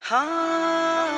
हाँ,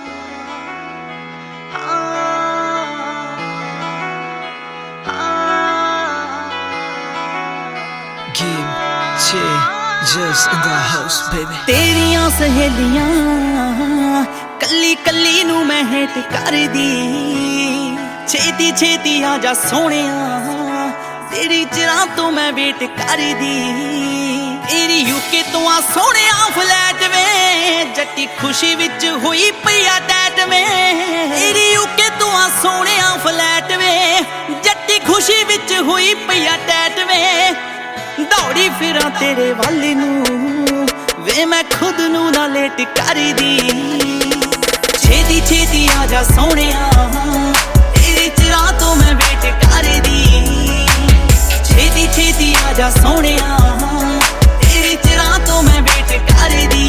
Game changers in the house, baby. तेरियां सहेलियां कल्ली कल्ली नू मैं हेट कर दी। छेती छेती आजा सोहणिया तेरी चिरां तो मैं वेट कर दी। तेरी यूके तो आ सोहणिया फ्लैट में जट्टी खुशी विच हुई पई आ टैट में। तेरी यूके तो आ सोहणिया फ्लैट में जट्टी खुशी विच हुई पई आ टैट में। दौड़ी फिरा तेरे वल नू वे मैं खुद नू ना लेट कर दी। छेती छेती आजा सोहणिया तेरी चिरां तो मैं वेट कर दी। छेती छेती आजा सोहणिया तेरी चिरां तो मैं वेट कर दी।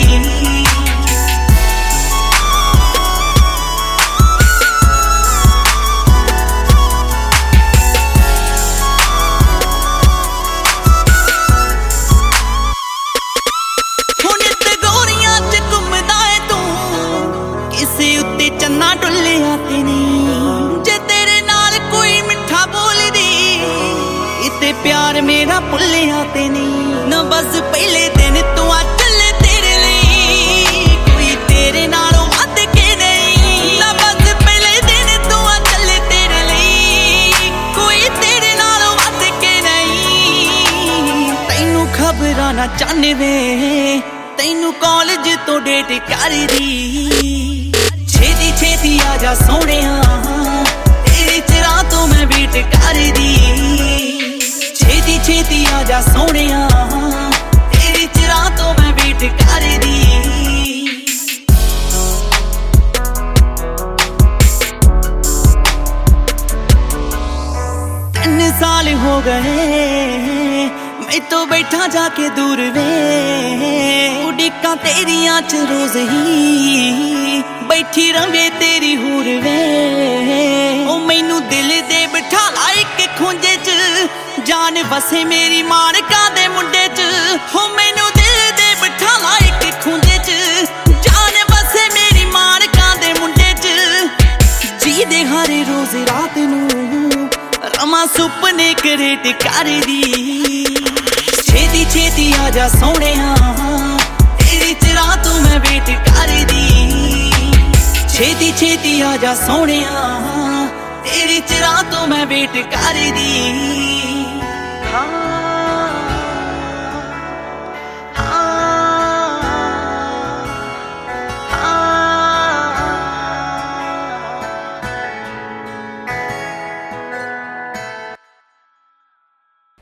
चन्ना डुलिया तेनी जे तेरे नाल कोई मिठा बोलदी इते प्यार मेरा भुलिया तेनी न। बस पहले दिन तू आ चले तेरे लिए कोई तेरे नालों वध के नहीं। न बस पहले दिन तू आ चले तेरे लिए कोई तेरे नालों वध के नहीं। तैनू खबरां ना चाहने वे तैनू कॉलेज तो डेट कर दी। छेती छेती आजा सोहणिया तेरी चिरां तो मैं वेट कर दी। छेती छेती आजा सोहणिया तेरी चिरां तो मैं वेट कर दी। 3 साल हो गए मैं तो बैठा जाके दूर वे। उड़ीकां तेरियां च रोज ही बैठी रवे तेरी हूर वे। ओ मैनू दिल दे बिठा ला इक खुंजे च जान वसे मेरी मानका दे मुंडे च। हो मैनू दिल दे बिठा ला इक खुंजे च जान वसे मेरी मानका दे मुंडे च। जी दे हर रोज रात नू रमा सुपने करेट कर दी। छेती छेती आजा सोहणिया तेरी चिरां तो मैं वेट कर दी। छेती छेती आजा सोहणिया तेरी चिरां तो मैं वेट कर दी।